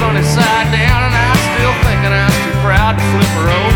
sunny side down, and I was still thinking I was too proud to flip her over.